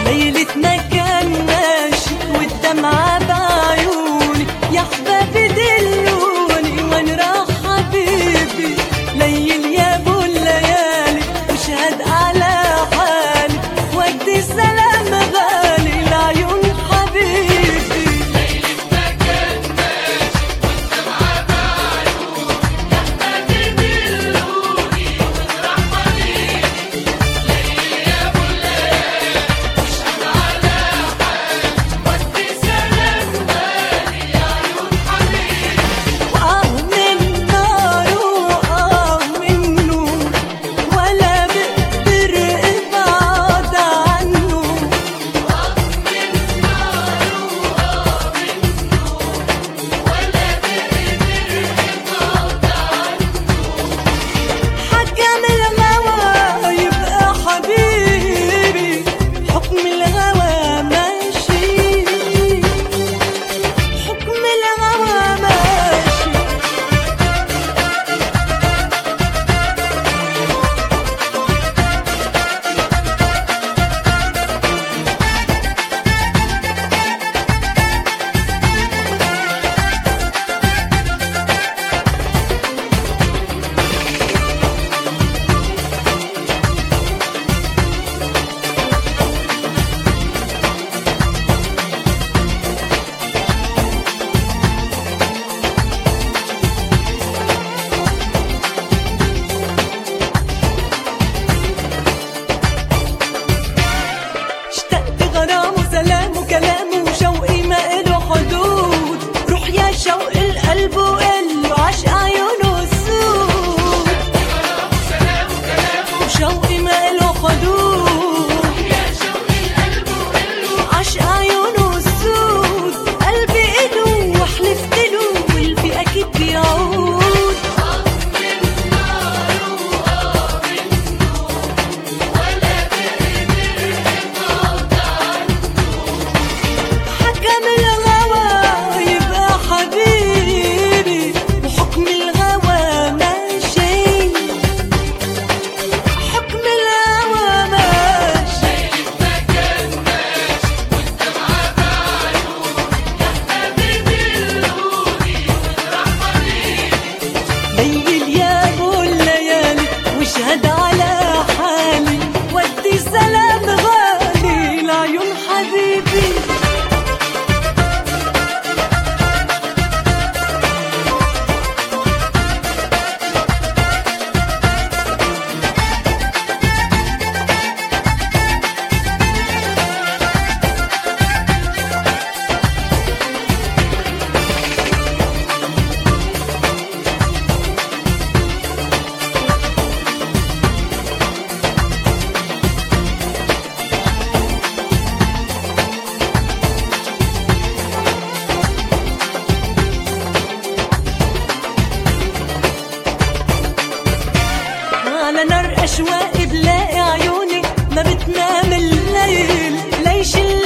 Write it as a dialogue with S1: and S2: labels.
S1: ليلتنا كان ماشي والدمعة بعيوني، يا حبابي دلوني وين راح حبيبي؟ ليل يا ابو الليالي واشهد على حالي، ودي سلام غالي لعيون حبيبي.
S2: ليلتنا كان ماشي والدمعة بعيوني، يا حبابي دلوني وين راح حبيبي؟ ليل يا ابو الليالي واشهد على حالي، ودي سلام غالي لعيون حبيبي.
S1: من نار من نور، ولا بقدر ابعد عنه.
S2: من نار من نور، ولا بقدر ابعد عنه.
S1: حكم الهوى يبقى حبيبي، حكم الهوى ماشي، حكم الهوى ماشي. اشتقت غرام وسلام وكلام وشوقي ما إله حدود، روح يا شوق القلب وقله عشق عيونه السود.
S2: سلام وكلام
S1: وشوقي ما إله حدود،
S2: يا شوق القلب وقله.
S1: عشق عيونه السود. قلبي إله وحلفت له والفي أكيد بيعود.
S2: من نار من نور، ولا بقدر ابعد عنه.
S1: حكم الهوى يبقى حبيبي، وحكم الهوى ماشي، حكم الهوى ماشي.
S2: ليلتنا كان ماشي والدمعة بعيوني، يا حبابي دلوني وين راح حبيبي؟
S1: ليل يا ابو الليالي واشهد على حالي، ودي سلام غالي لعيون حبيبي. على نار أشواقي بلاقي عيونك ما بتنام الليل، ليش